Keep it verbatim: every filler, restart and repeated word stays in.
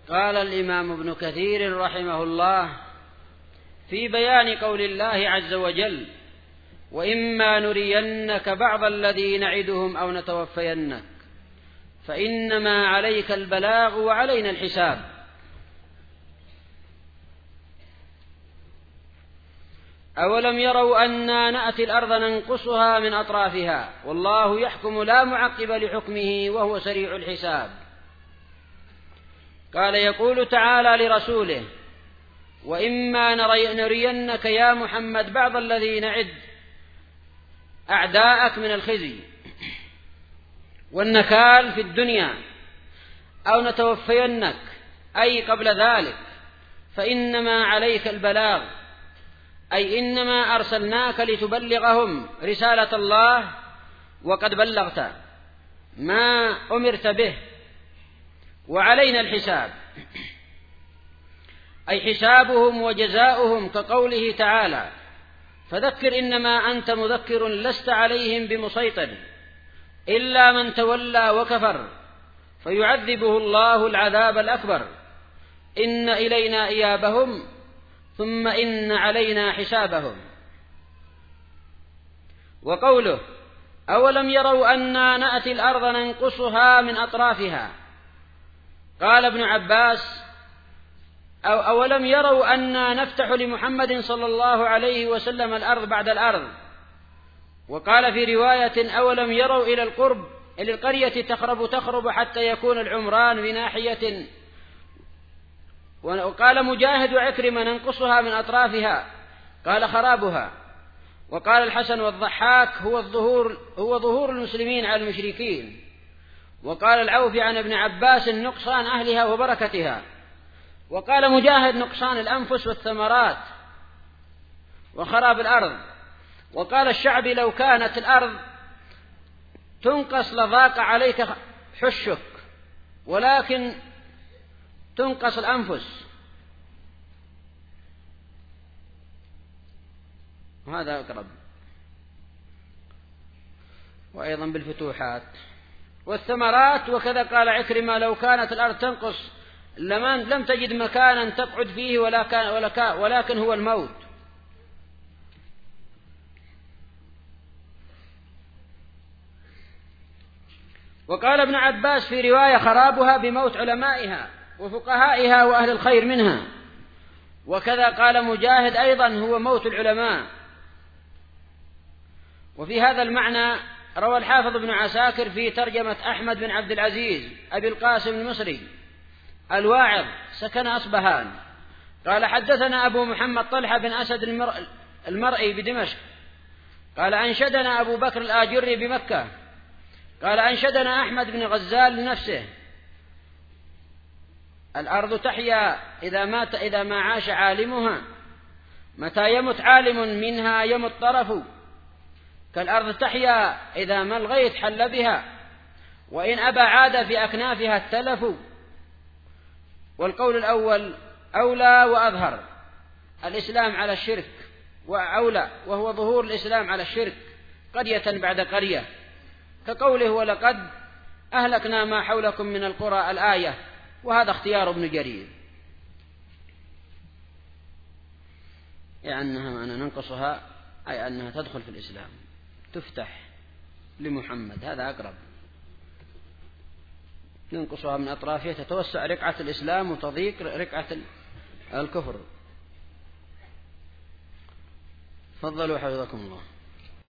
قال الإمام ابن كثير رحمه الله في بيان قول الله عز وجل: وإما نرينك بعض الذي نعدهم أو نتوفينك فإنما عليك البلاغ وعلينا الحساب. أولم يروا أنا نأتي الأرض ننقصها من أطرافها والله يحكم لا معقب لحكمه وهو سريع الحساب. قال يقول تعالى لرسوله: وإما نرينك يا محمد بعض الذي نعد أعداءك من الخزي والنكال في الدنيا أو نتوفينك أي قبل ذلك فإنما عليك البلاغ، أي إنما أرسلناك لتبلغهم رسالة الله وقد بلغت ما أمرت به، وعلينا الحساب أي حسابهم وجزاؤهم، كقوله تعالى: فذكر إنما أنت مذكر لست عليهم بمسيطر إلا من تولى وكفر فيعذبه الله العذاب الأكبر، إن إلينا إيابهم ثم إن علينا حسابهم. وقوله: أولم يروا أنا نأتي الأرض ننقصها من أطرافها، قال ابن عباس: أو أولم يروا أنا نفتح لمحمد صلى الله عليه وسلم الأرض بعد الأرض. وقال في رواية: أولم يروا إلى القرب إلى القرية تخرب تخرب حتى يكون العمران بناحية. وقال مجاهد وعكرمة: ننقصها من أطرافها، قال خرابها. وقال الحسن والضحاك: هو الظهور هو ظهور المسلمين على المشركين. وقال العوفي عن ابن عباس: نقصان أهلها وبركتها. وقال مجاهد: نقصان الأنفس والثمرات وخراب الأرض. وقال الشعبي: لو كانت الأرض تنقص لضاق عليك حشك، ولكن تنقص الأنفس. وهذا أقرب. وأيضا بالفتوحات والثمرات. وكذا قال عكرمة: لو كانت الأرض تنقص لم تجد مكانا تقعد فيه ولكن هو الموت. وقال ابن عباس في رواية: خرابها بموت علمائها وفقهائها وأهل الخير منها. وكذا قال مجاهد أيضا: هو موت العلماء. وفي هذا المعنى روى الحافظ ابن عساكر في ترجمة أحمد بن عبد العزيز أبي القاسم المصري الواعظ سكن أصبهان، قال: حدثنا أبو محمد طلحة بن أسد المرئي بدمشق قال: أنشدنا أبو بكر الآجري بمكة قال: أنشدنا أحمد بن غزال لنفسه: الأرض تحيا إذا مات إذا ما عاش عالمها، متى يمت عالم منها يمت طرف، كالأرض تحيا إذا ما الغيث حل بها، وإن أبى عاد في أكنافها التلف. والقول الأول أولى وأظهر، الإسلام على الشرك وأولى، وهو ظهور الإسلام على الشرك قرية بعد قرية، كقوله: ولقد أهلكنا ما حولكم من القرى الآية. وهذا اختيار ابن جرير، يعني أنها أنا ننقصها أي أنها تدخل في الإسلام، تفتح لمحمد، هذا أقرب. ننقصها من أطرافها تتوسع رقعة الإسلام وتضيق رقعة الكفر. تفضلوا حفظكم الله.